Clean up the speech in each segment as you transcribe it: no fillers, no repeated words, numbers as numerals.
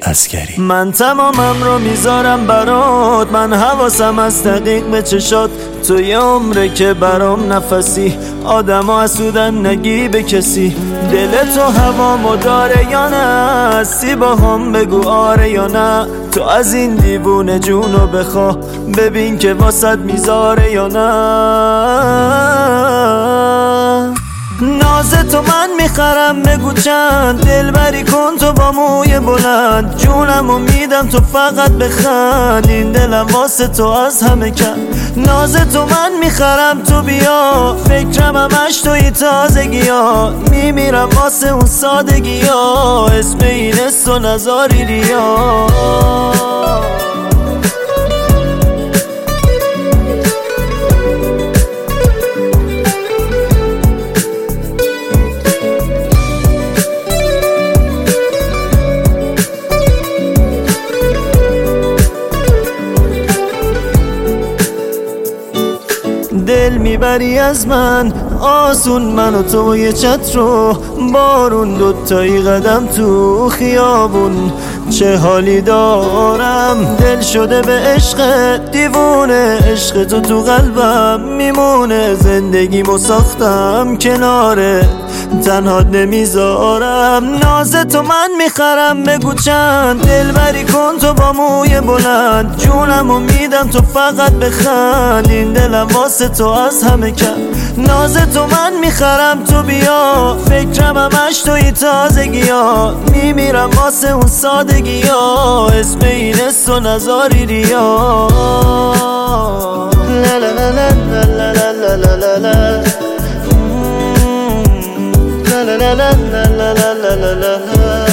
عسگری. من تمامم رو میذارم برات، من حواسم از دقیق به چشات. تو یه عمره که برام نفسی، آدم ها حسودن نگی به کسی. دل تو هوامو داره یا نه؟ هستی با هم بگو آره یا نه. تو از این دیوونه جونو بخوا، ببین که واسط میذاره یا نه. ناز تو من میخرم بگو چند، دلبری کن تو با موی بلند. جونمو میدم تو فقط بخند، این دلم واسه تو از همه کن. ناز تو من میخرم تو بیا، فکرم همش توی تازگی ها. میمیرم واسه اون سادگی ها، اسم این است و نزاری ریا. دل میبری از من آسون، من و تو یه چتر و بارون، دوتایی قدم تو خیابون. چه حالی دارم، دل شده به عشق دیوونه. عشق تو قلبم میمونه، زندگیمو ساختم کناره، تنها نمیذارم. ناز تو من میخرم بگو چند، دلبری کن تو با موی بلند. جونمو میدم تو فقط بخند، این دلم واسه تو از همه کن. ناز تو من میخرم تو بیا، فکرم همش توی تازگی ها. میمیرم واسه اون سادگی ها، اسم این است و نزاری ریا. لا لا لا لا لا لا لا لا لا لا لا لا لا لا لا.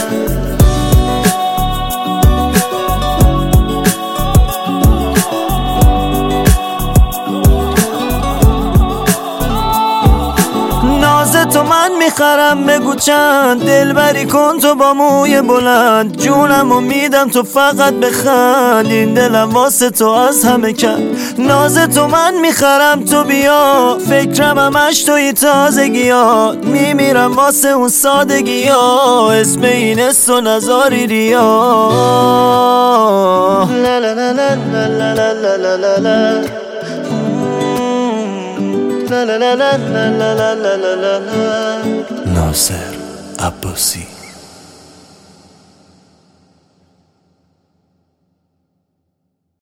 ناز تو من میخرم بگو چند، دلبری کن تو با موی بلند. جونمو میدم تو فقط بخند، این دلم واسه تو از همه کن. ناز تو من میخرم تو بیا، فکرم همش توی تازگی ها. میمیرم واسه اون سادگی ها، اسم این است و نزاری ریا. لا لا لا لا لا لا لا لا لا. ناصر عباسی.